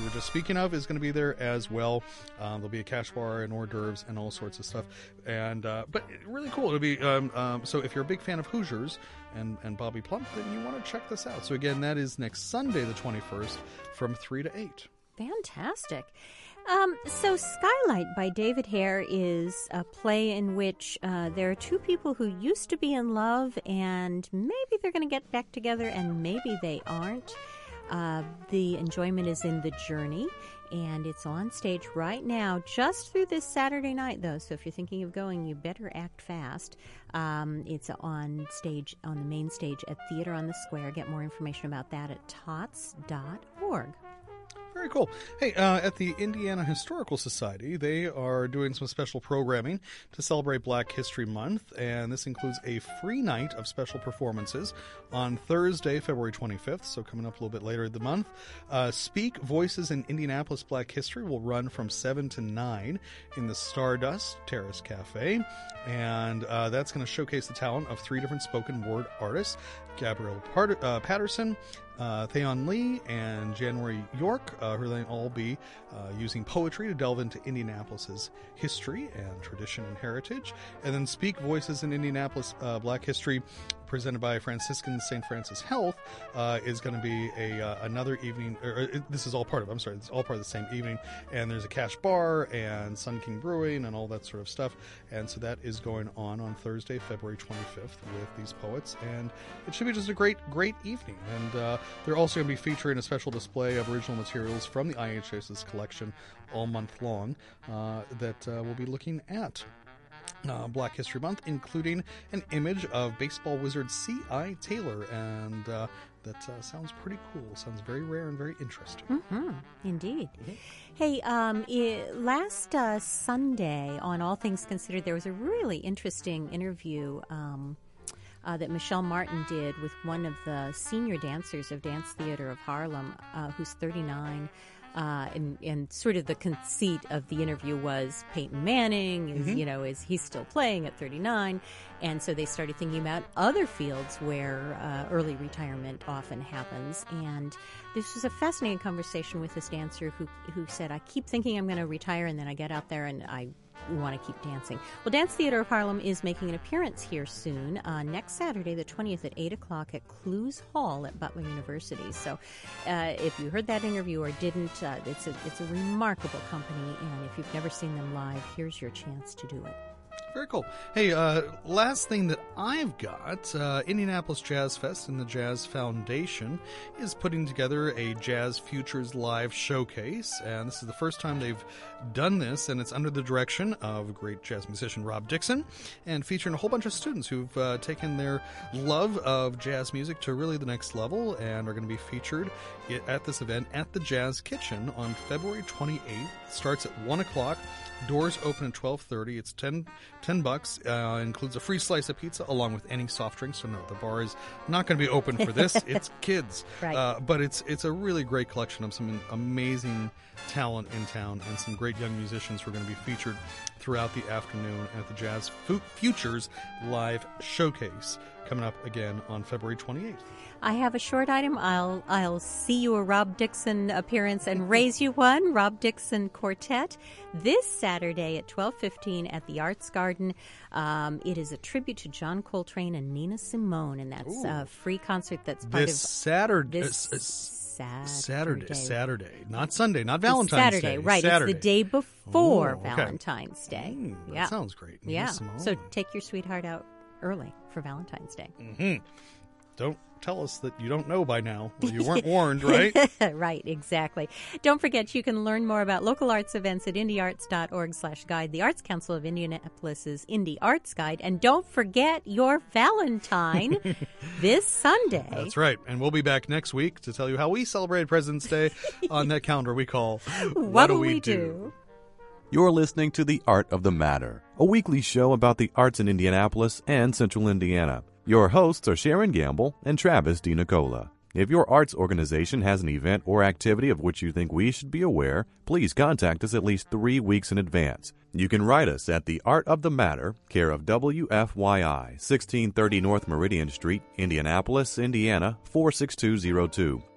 we were just speaking of, is going to be there as well. Um, there'll be a cash bar and hors d'oeuvres and all sorts of stuff. And uh, but really cool. It'll be um, um, so if you're a big fan of Hoosiers and, and Bobby Plump, then you want to check this out. So again, that is next Sunday, the twenty-first, from three to eight. Fantastic. Um, so Skylight by David Hare is a play in which uh, there are two people who used to be in love, and maybe they're going to get back together, and maybe they aren't. Uh, the enjoyment is in the journey, and it's on stage right now, just through this Saturday night, though. So if you're thinking of going, you better act fast. Um, it's on stage, on the main stage at Theater on the Square. Get more information about that at tots dot org. Very cool. Hey, uh, at the Indiana Historical Society, they are doing some special programming to celebrate Black History Month, and this includes a free night of special performances on Thursday, February twenty-fifth, so coming up a little bit later in the month. Uh, Speak Voices in Indianapolis Black History will run from seven to nine in the Stardust Terrace Cafe, and uh, that's going to showcase the talent of three different spoken word artists, Gabrielle Part- uh, Patterson, Uh, Theon Lee, and January York, uh, who will all be uh, using poetry to delve into Indianapolis's history and tradition and heritage. And then Speak Voices in Indianapolis uh, Black History, presented by Franciscan Saint Francis Health, uh, is going to be a uh, another evening. Or, or it, this is all part of. I'm sorry, it's all part of the same evening. And there's a cash bar and Sun King Brewing and all that sort of stuff. And so that is going on on Thursday, February twenty-fifth, with these poets. And it should be just a great, great evening. And uh, they're also going to be featuring a special display of original materials from the I H S's collection all month long uh, that uh, we'll be looking at uh, Black History Month, including an image of baseball wizard C I Taylor. And uh, that uh, sounds pretty cool. Sounds very rare and very interesting. Mm-hmm. Indeed. Mm-hmm. Hey, um, it, last uh, Sunday on All Things Considered, there was a really interesting interview um, Uh, that Michelle Martin did with one of the senior dancers of Dance Theater of Harlem, uh, who's thirty-nine. Uh, and, and sort of the conceit of the interview was Peyton Manning is, mm-hmm. you know, is he's still playing at thirty-nine. And so they started thinking about other fields where uh, early retirement often happens. And this was a fascinating conversation with this dancer who who said, I keep thinking I'm going to retire, and then I get out there and I want to keep dancing. Well, Dance Theater of Harlem is making an appearance here soon, uh, next Saturday, the twentieth at eight o'clock at Clues Hall at Butler University. So uh, if you heard that interview or didn't, uh, it's a, it's a remarkable company, and if you've never seen them live, here's your chance to do it. Very cool. Hey, uh, last thing that I've got, uh, Indianapolis Jazz Fest and the Jazz Foundation is putting together a Jazz Futures Live showcase, and this is the first time they've done this, and it's under the direction of great jazz musician Rob Dixon, and featuring a whole bunch of students who've uh, taken their love of jazz music to really the next level, and are going to be featured at this event at the Jazz Kitchen on February twenty-eighth. It starts at one o'clock. Doors open at twelve thirty. It's ten, ten bucks. Uh, includes a free slice of pizza along with any soft drinks. So no, the bar is not going to be open for this. It's kids. Right. Uh, but it's it's a really great collection of some amazing talent in town and some great young musicians who are going to be featured throughout the afternoon at the Jazz Futures Live Showcase, coming up again on February twenty-eighth. I have a short item. I'll I'll see you a Rob Dixon appearance and raise you one. Rob Dixon Quartet this Saturday at twelve fifteen at the Arts Garden. Um, it is a tribute to John Coltrane and Nina Simone, and that's Ooh. a free concert that's part this of Saturday. This uh, Saturday. Saturday, Saturday, not Sunday, not Valentine's Saturday, Day. right? Saturday. It's the day before Ooh, okay. Valentine's Day. Mm, that yeah, sounds great. Nina yeah. Simone. So take your sweetheart out early for Valentine's Day. Mm-hmm. Don't tell us that you don't know by now, or you weren't warned, right? Right, exactly. Don't forget, you can learn more about local arts events at indy arts dot org slash guide, the Arts Council of Indianapolis's Indie Arts Guide. And don't forget your Valentine this Sunday. That's right. And we'll be back next week to tell you how we celebrated President's Day on that calendar we call What, what Do We, we do? do? You're listening to The Art of the Matter, a weekly show about the arts in Indianapolis and Central Indiana. Your hosts are Sharon Gamble and Travis DiNicola. If your arts organization has an event or activity of which you think we should be aware, please contact us at least three weeks in advance. You can write us at The Art of the Matter, care of W F Y I, sixteen thirty North Meridian Street, Indianapolis, Indiana, four six two zero two.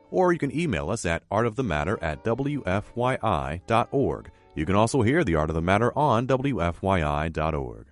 or you can email us at artofthematter at w f y i dot org. You can also hear The Art of the Matter on w f y i dot org.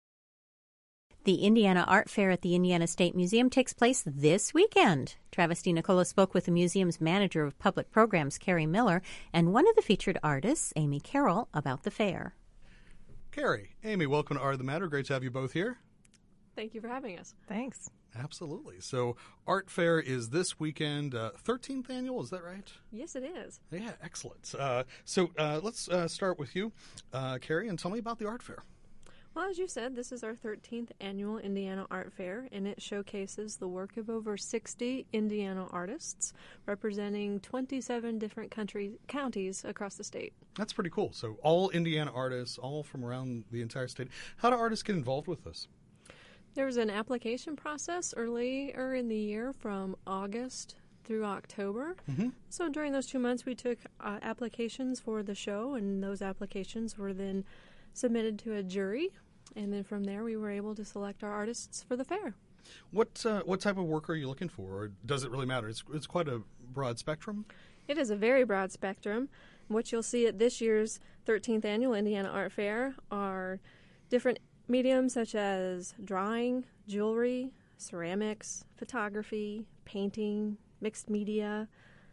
The Indiana Art Fair at the Indiana State Museum takes place this weekend. Travis DiNicola spoke with the museum's manager of public programs, Carrie Miller, and one of the featured artists, Amy Carroll, about the fair. Carrie, Amy, welcome to Art of the Matter. Great to have you both here. Thank you for having us. Thanks. Absolutely. So Art Fair is this weekend, uh, thirteenth annual, is that right? Yes, it is. Yeah, excellent. Uh, so uh, let's uh, start with you, uh, Carrie, and tell me about the Art Fair. Well, as you said, this is our thirteenth annual Indiana Art Fair, and it showcases the work of over sixty Indiana artists representing twenty-seven different countries, counties across the state. That's pretty cool. So all Indiana artists, all from around the entire state. How do artists get involved with this? There was an application process earlier in the year from August through October. Mm-hmm. So during those two months, we took uh, applications for the show, and those applications were then submitted to a jury. And then from there, we were able to select our artists for the fair. What uh, what type of work are you looking for, or does it really matter? It's it's quite a broad spectrum. It is a very broad spectrum. What you'll see at this year's thirteenth Annual Indiana Art Fair are different mediums such as drawing, jewelry, ceramics, photography, painting, mixed media,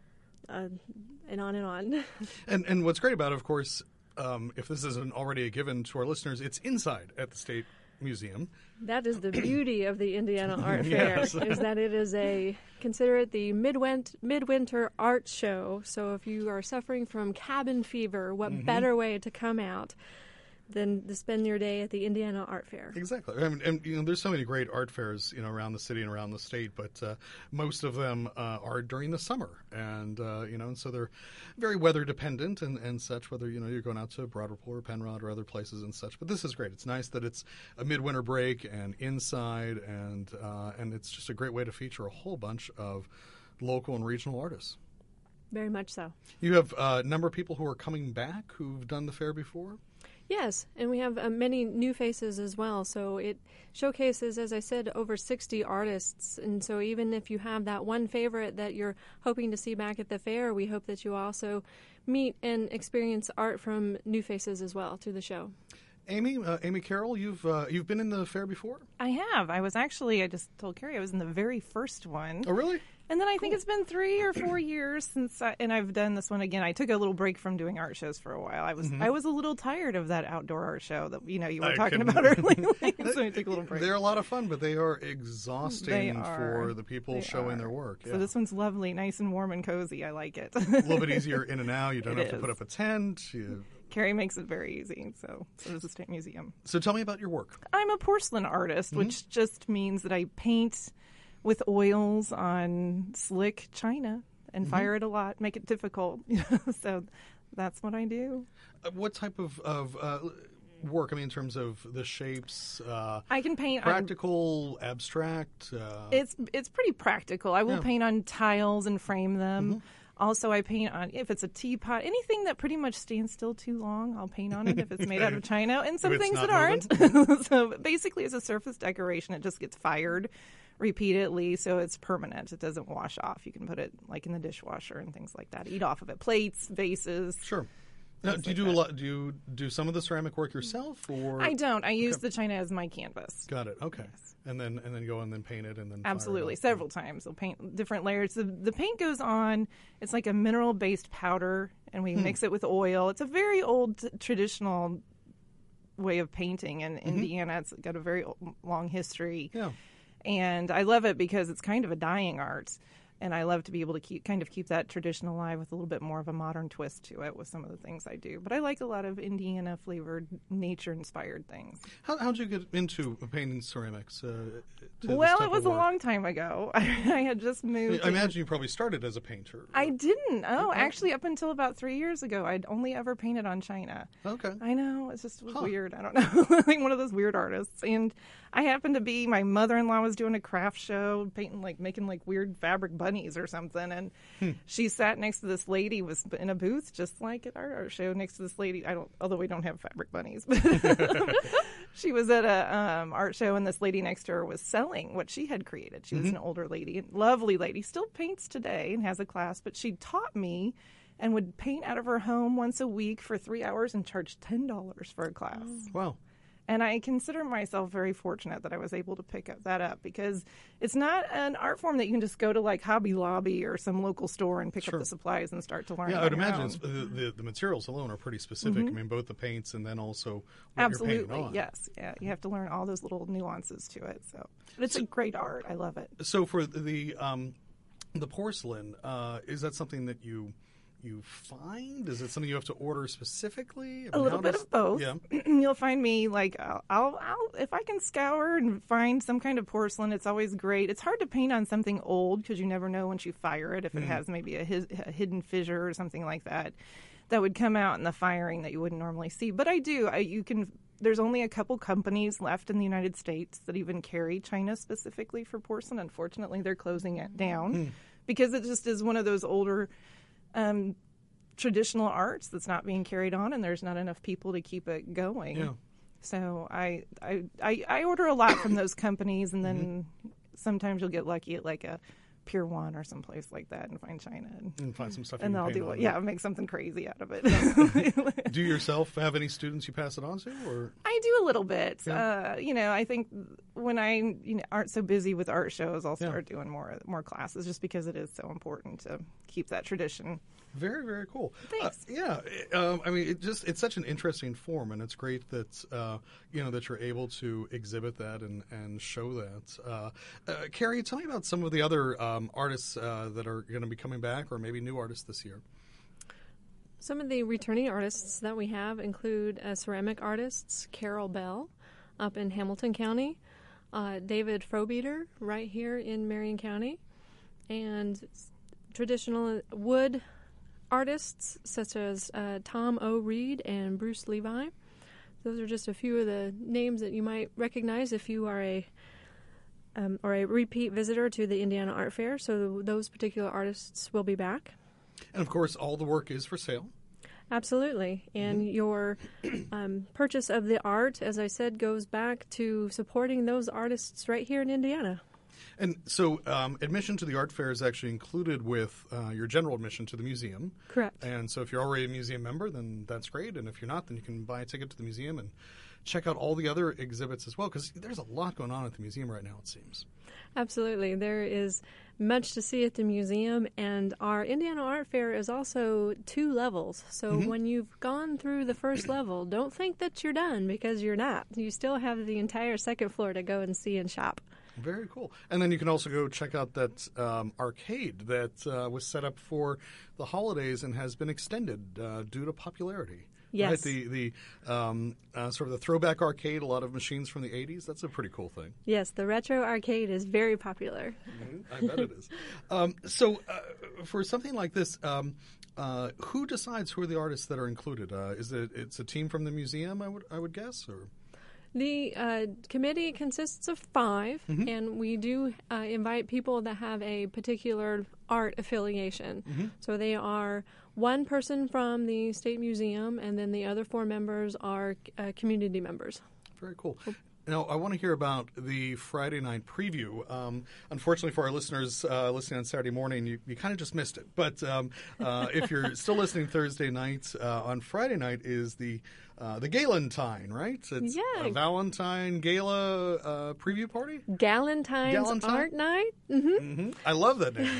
uh, and on and on. and and what's great about it, of course, Um, if this isn't already a given to our listeners, it's inside at the State Museum. That is the beauty of the Indiana Art Fair, Yes. is that it is a, consider it the midwent, midwinter art show. So if you are suffering from cabin fever, what Mm-hmm. better way to come out than to spend your day at the Indiana Art Fair? Exactly. I mean, and you know, there's so many great art fairs, you know, around the city and around the state, but uh, most of them uh, are during the summer, and uh, you know, and so they're very weather dependent and, and such. Whether you know you're going out to Broad Ripple or Penrod or other places and such, but this is great. It's nice that it's a midwinter break and inside, and uh, and it's just a great way to feature a whole bunch of local and regional artists. Very much so. You have a number of people who are coming back who've done the fair before. Yes, and we have uh, many new faces as well. So it showcases, as I said, over sixty artists. And so even if you have that one favorite that you're hoping to see back at the fair, we hope that you also meet and experience art from new faces as well through the show. Amy, uh, Amy Carroll, you've uh, you've been in the fair before? I have. I was actually, I just told Carrie, I was in the very first one. Oh, really? And then I think it's been three or four years since, I, and I've done this one again. I took a little break from doing art shows for a while. I was Mm-hmm. I was a little tired of that outdoor art show that you know you were I talking can- about earlier, so I took a little break. They're a lot of fun, but they are exhausting They are. for the people They showing are. their work. So Yeah. this one's lovely, nice and warm and cozy. I like it. a little bit easier in and out. You don't It have to is. put up a tent. You... Carrie makes it very easy. So so does the State Museum. So tell me about your work. I'm a porcelain artist, Mm-hmm. which just means that I paint with oils on slick china and Mm-hmm. fire it a lot, make it difficult. So that's what I do. Uh, what type of, of uh, work? I mean, in terms of the shapes, uh, I can paint on. practical, abstract. Uh, It's it's pretty practical. I will Yeah. paint on tiles and frame them. Also, I paint on, if it's a teapot, anything that pretty much stands still too long, I'll paint on it if it's made out of china, and some If it's things not that aren't. So basically, as a surface decoration, it just gets fired repeatedly, so it's permanent. It doesn't wash off. You can put it like in the dishwasher and things like that. Eat off of it. Plates, vases. sure. Now, do you do a lot? Do you do some of the ceramic work yourself, or I don't. I use the china as my canvas. Got it. Okay. And then and then go and then paint it and then fire it Absolutely, up. several times. We'll paint different layers. The, the paint goes on. It's like a mineral-based powder, and we Hmm. mix it with oil. It's a very old t- traditional way of painting in Indiana. It's got a very o- long history, Yeah. and I love it because it's kind of a dying art. And I love to be able to keep kind of keep that tradition alive with a little bit more of a modern twist to it with some of the things I do. But I like a lot of Indiana flavored, nature inspired things. How how'd you get into painting ceramics? Uh, to this Well, type it was of a work? long time ago. I had just moved. I imagine you probably started as a painter. I didn't. Oh, actually, up until about three years ago, I'd only ever painted on china. Okay. I know, it's just was Huh. weird. I don't know, like one of those weird artists. And I happened to be, my mother-in-law was doing a craft show, painting like, making like weird fabric bunnies or something. And hmm. she sat next to this lady, was in a booth, just like at our art show, next to this lady. I don't, although we don't have fabric bunnies, but she was at a um, art show, and this lady next to her was selling what she had created. She was mm-hmm. an older lady, lovely lady, still paints today and has a class, but she taught me and would paint out of her home once a week for three hours and charge ten dollars for a class. Wow. And I consider myself very fortunate that I was able to pick up that up, because it's not an art form that you can just go to like Hobby Lobby or some local store and pick sure. up the supplies and start to learn. Yeah, on I would your imagine own. it's, the, the the materials alone are pretty specific. Mm-hmm. I mean, both the paints and then also what Absolutely, you're painting on. yes. Yeah, you have to learn all those little nuances to it. So but it's so, a great art. I love it. So for the um, the porcelain, uh, is that something that you you find? Is it something you have to order specifically? I mean, a little bit does, of both. Yeah. You'll find me like I'll, I'll, I'll if I can scour and find some kind of porcelain, it's always great. It's hard to paint on something old because you never know once you fire it if it mm. has maybe a, his, a hidden fissure or something like that that would come out in the firing that you wouldn't normally see. But I do. I, you can. There's only a couple companies left in the United States that even carry China specifically for porcelain. Unfortunately, they're closing it down mm. because it just is one of those older Um, traditional arts that's not being carried on, and there's not enough people to keep it going. Yeah. So I, I I I order a lot from those companies, and then mm-hmm. sometimes you'll get lucky at like a Pier One or someplace like that and find China and, and find some stuff. And you I'll can do paint it. on. Yeah, make something crazy out of it. Do you yourself have any students you pass it on to, or I do a little bit. Yeah. Uh, you know, I think when I you know aren't so busy with art shows, I'll start yeah. doing more more classes, just because it is so important to keep that tradition. Very, very cool. Thanks. Uh, yeah, um, I mean, it just it's such an interesting form, and it's great that uh, you know that you're able to exhibit that and, and show that. Uh, uh, Carrie, tell me about some of the other um, artists uh, that are going to be coming back, or maybe new artists this year. Some of the returning artists that we have include uh, ceramic artists Carol Bell up in Hamilton County, uh, David Frobeater right here in Marion County, and traditional wood artists such as uh, Tom O. Reed and Bruce Levi. Those are just a few of the names that you might recognize if you are a um, or a repeat visitor to the Indiana Art Fair. So those particular artists will be back. And of course, all the work is for sale. Absolutely. And mm-hmm. your um, purchase of the art, as I said, goes back to supporting those artists right here in Indiana. And so um, admission to the art fair is actually included with uh, your general admission to the museum. Correct. And so if you're already a museum member, then that's great. And if you're not, then you can buy a ticket to the museum and check out all the other exhibits as well, because there's a lot going on at the museum right now, it seems. Absolutely. There is much to see at the museum, and our Indiana Art Fair is also two levels. So mm-hmm. when you've gone through the first level, don't think that you're done, because you're not. You still have the entire second floor to go and see and shop. Very cool. And then you can also go check out that um, arcade that uh, was set up for the holidays and has been extended uh, due to popularity. Yes. Right? The, the um, uh, sort of the throwback arcade, a lot of machines from the eighties. That's a pretty cool thing. Yes, the retro arcade is very popular. Mm-hmm. I bet it is. Um, so uh, for something like this, um, uh, who decides who are the artists that are included? Uh, is it it's a team from the museum, I would I would guess, or? The uh, committee consists of five, mm-hmm. and we do uh, invite people that have a particular art affiliation. Mm-hmm. So they are one person from the State Museum, and then the other four members are uh, community members. Very cool. Now, I want to hear about the Friday night preview. Um, unfortunately for our listeners uh, listening on Saturday morning, you, you kind of just missed it. But um, uh, if you're still listening Thursday night, uh, on Friday night is the uh, the Galentine, right? It's yeah. a Valentine Gala uh, preview party? Galentine's Galentine? Art Night. Mm-hmm. Mm-hmm. I love that name.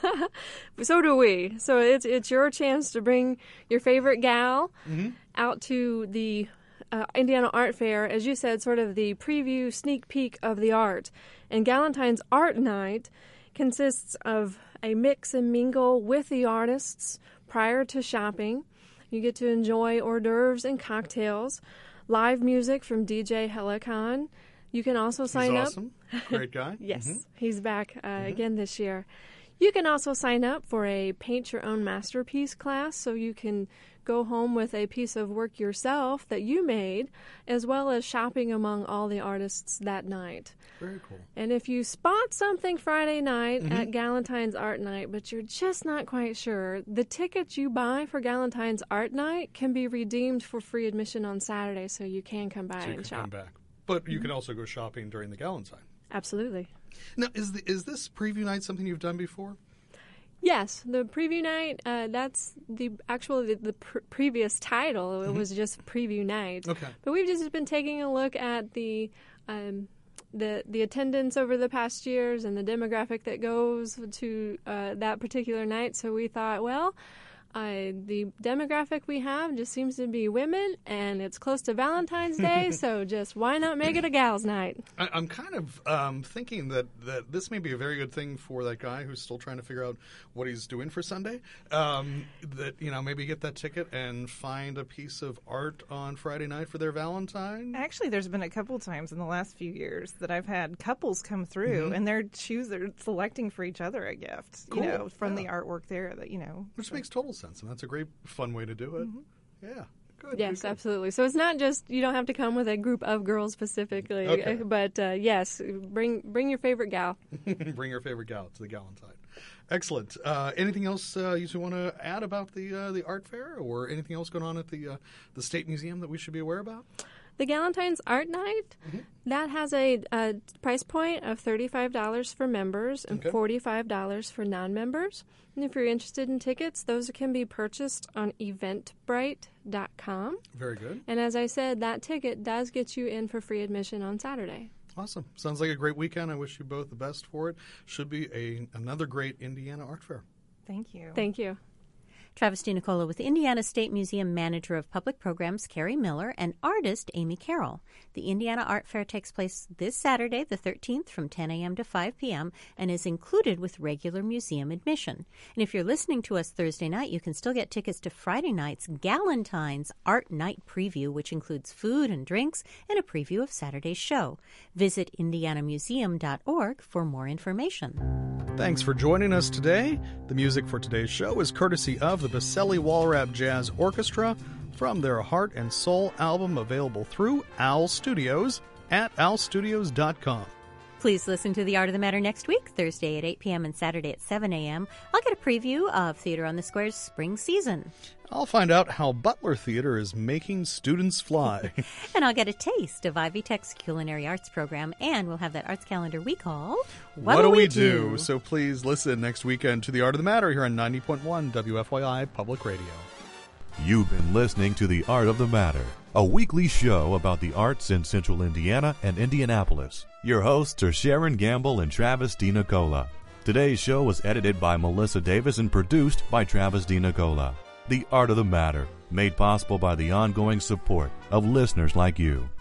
So do we. So it's, it's your chance to bring your favorite gal mm-hmm. out to the Uh, Indiana Art Fair, as you said, sort of the preview, sneak peek of the art. And Galentine's Art Night consists of a mix and mingle with the artists prior to shopping. You get to enjoy hors d'oeuvres and cocktails, live music from D J Helicon. You can also sign He's awesome. up. Great guy. Yes, mm-hmm. he's back uh, mm-hmm. again this year. You can also sign up for a Paint Your Own Masterpiece class, so you can go home with a piece of work yourself that you made, as well as shopping among all the artists that night. Very cool. And if you spot something Friday night Mm-hmm. at Galentine's Art Night, but you're just not quite sure, the tickets you buy for Galentine's Art Night can be redeemed for free admission on Saturday, so you can come by So you and can shop. come back. But you can also go shopping during the Galentine. Absolutely. Now, is the, is this preview night something you've done before? Yes, the preview night, uh, that's the actually the, the pr- previous title. It was just preview night. Okay. But we've just been taking a look at the um, the the attendance over the past years and the demographic that goes to uh, that particular night. So we thought, well, Uh, the demographic we have just seems to be women, and it's close to Valentine's Day, so just why not make it a gals' night? I, I'm kind of um, thinking that, that this may be a very good thing for that guy who's still trying to figure out what he's doing for Sunday. Um, that, you know, maybe get that ticket and find a piece of art on Friday night for their Valentine. Actually, there's been a couple times in the last few years that I've had couples come through Mm-hmm. and they're choose they're selecting for each other a gift, Cool. you know, from Yeah. the artwork there that, you know. Which makes total sense, and that's a great, fun way to do it. Yeah, good. Yes, good, good. absolutely. So it's not just, you don't have to come with a group of girls specifically, Okay. uh, but uh, yes, bring bring your favorite gal. Bring your favorite gal to the Galentine. Excellent. Uh, anything else uh, you want to add about the uh, the art fair, or anything else going on at the uh, the State Museum that we should be aware about? The Galentine's Art Night, that has a, a price point of thirty-five dollars for members and Okay. forty-five dollars for non-members. And if you're interested in tickets, those can be purchased on eventbrite dot com. Very good. And as I said, that ticket does get you in for free admission on Saturday. Awesome. Sounds like a great weekend. I wish you both the best for it. Should be a another great Indiana art fair. Thank you. Thank you. Travis DiNicola with Indiana State Museum Manager of Public Programs Carrie Miller and artist Amy Carroll. The Indiana Art Fair takes place this Saturday, the thirteenth, from ten a.m. to five p.m. and is included with regular museum admission. And if you're listening to us Thursday night, you can still get tickets to Friday night's Galentine's Art Night Preview, which includes food and drinks and a preview of Saturday's show. Visit indiana museum dot org for more information. Thanks for joining us today. The music for today's show is courtesy of the Baselli Walrap Jazz Orchestra from their Heart and Soul album, available through Owl Studios at owl studios dot com. Please listen to The Art of the Matter next week, Thursday at eight p.m. and Saturday at seven a.m. I'll get a preview of Theater on the Square's spring season. I'll find out how Butler Theater is making students fly. And I'll get a taste of Ivy Tech's culinary arts program, and we'll have that arts calendar we call What, do we do? So please listen next weekend to The Art of the Matter here on ninety point one W F Y I Public Radio. You've been listening to The Art of the Matter, a weekly show about the arts in Central Indiana and Indianapolis. Your hosts are Sharon Gamble and Travis DiNicola. Today's show was edited by Melissa Davis and produced by Travis DiNicola. The Art of the Matter, made possible by the ongoing support of listeners like you.